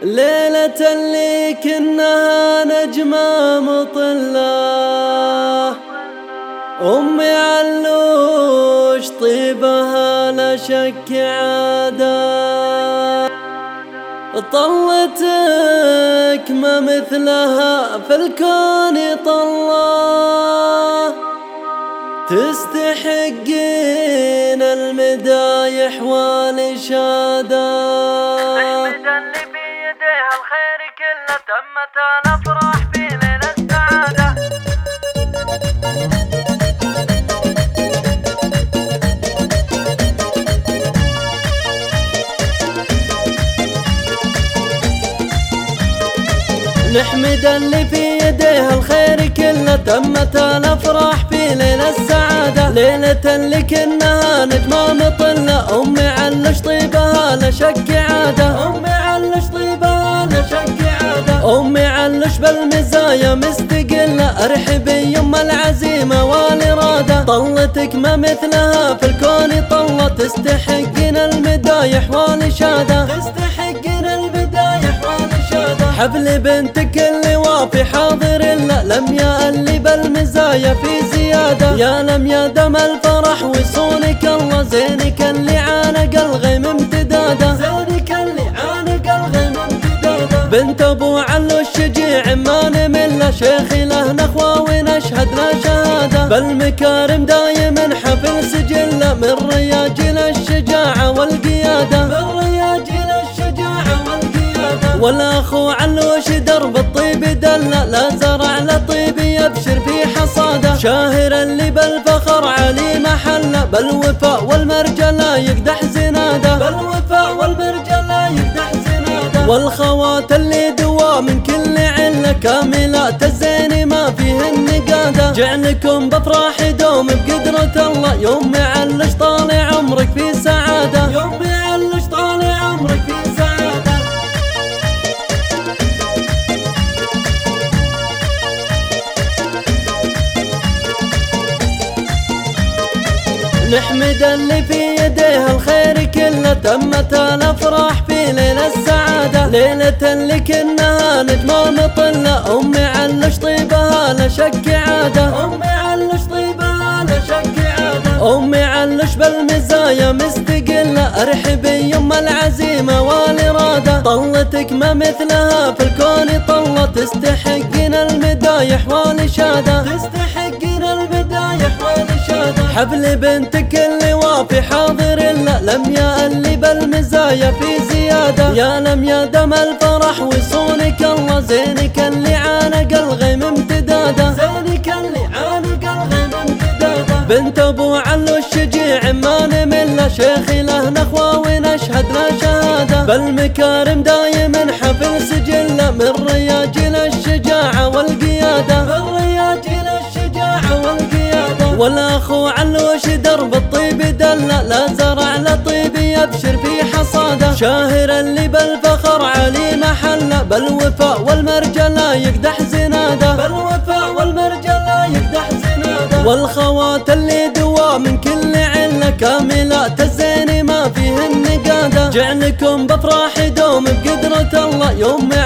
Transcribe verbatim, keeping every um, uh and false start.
ليلة اللي كنها نجمة مطلة، أمي علوش طيبها لا شك عادة. طلتك ما مثلها في الكون طلة، تستحقين المدايح والإشادة. نحمد اللي بيديها الخير كله، تمت الأفراح في ليلة السعادة. نحمد اللي في يديها الخير كله، تمت الافراح في ليلة السعادة. ليلة اللي كنها نجمة مطلة، امي علش طيبها لا شك عادة. امي علش طيبها لا شك عادة. امي علش بالمزايا مستقلة، ارحبي يما العزيمة والإرادة. طلتك ما مثلها في الكون طلة، تستحقين المدايح والإشادة. تستحقين المدايح والإشادة. حفل بنتك اللي وافي حاضر لا، لم يا اللي بالمزايا في زيادة. يا لم يا دم الفرح وصونك الله، زينك اللي عانق الغيم امتداده. زينك اللي عانق الغيم امتداده. بنت ابو علو الشجيع ما نمل، شيخي له نخوة ونشهد له شهادة. بالمكارم دايما حفل سجله، من رياجل الشجاعة والقيادة. من رياجل الشجاعة والقيادة. والاخو علوش درب الطيب دله، لا زرع لطيب يبشر في حصاده. شاهر اللي بالفخر علي محله، بالوفاء والمرجله يقدح زناده. بالوفاء والمرجله يقدح زناده. والخوات اللي دوا من كل عله، كاملات الزين ما فيهن قاده. جعلكم بافراح دوم بقدرة الله، يوم علش طالع عمرك في سعاده. يوم علش طالع عمرك في سعاده. نحمد اللي في يديها الخير كله، تمت الافراح في ليلة السعادة. ليلة اللي كنها نجمة مطلة، امي علش طيبها لا شك عادة. امي علش طيبها لا شك عادة. امي علش بالمزايا مستقلة، ارحبي يما العزيمة والإرادة. طلتك ما مثلها في الكون طلة، تستحقين المدايح والإشادة. تستحقين المدايح والإشادة. حفل بنتك اللي وافي حاضر لا، لم يا اللي بالمزايا في زيادة. يا لم يا دم الفرح وصونك الله، زينك اللي عانق الغيم امتداده. زينك اللي عانق الغيم امتداده. بنت ابو علو الشجيع ما نمل، شيخي له نخوة ونشهد له شهادة. بالمكارم دايما حفل سجله، من رياجل الشجاعة والقيادة. من رياجل الشجاعة والقيادة. والاخو علوش درب الطيب دله، لا زرع لطيب يبشر في حصاده. شاهر اللي بالفخر علي محله، بالوفاء والمرجله يقدح زناده. بالوفاء والمرجله يقدح زناده. والخوات اللي دوا من كل عله، كاملات الزين ما فيهن قاده. جعلكم بافراح دوم بقدرة الله، يوم